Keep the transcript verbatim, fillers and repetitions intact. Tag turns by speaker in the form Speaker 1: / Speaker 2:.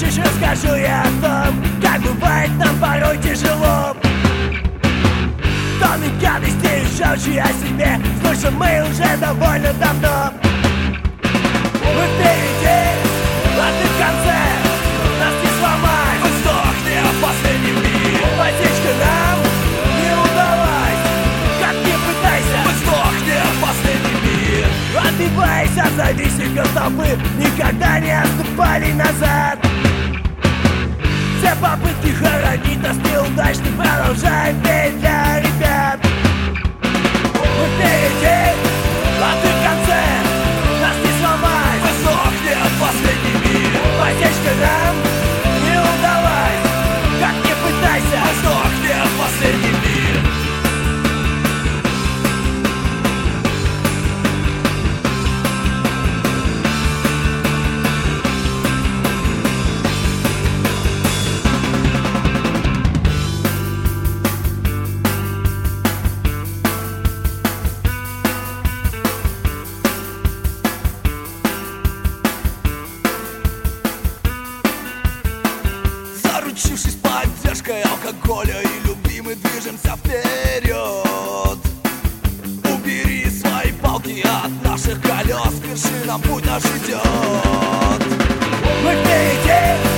Speaker 1: Хочешь, расскажу я о том, как бывает нам порой тяжело. Тонны гадости и желчи о себе слышим мы уже довольно давно. Мы впереди, а ты в конце, нас не сломать.
Speaker 2: Мы сдохни в последний миг.
Speaker 1: Потечка нам не удалась, как ни пытайся.
Speaker 2: Мы сдохни в последний миг.
Speaker 1: Отбиваясь от завистников толпы, никогда не отступали назад. Все попытки хоронить нас неудачны продолжаем петь для ребят. Мы впереди, а ты в конце, нас не сломать.
Speaker 2: Мы сдохни в последний миг.
Speaker 1: Потечка нам не удалась, как ни пытайся.
Speaker 2: Мы сдохни в последний миг. Заручившись поддержкой алкоголя и любимой, движемся вперед. Убери свои палки от наших колес, вершинам путь наш идет.
Speaker 1: Мы впереди,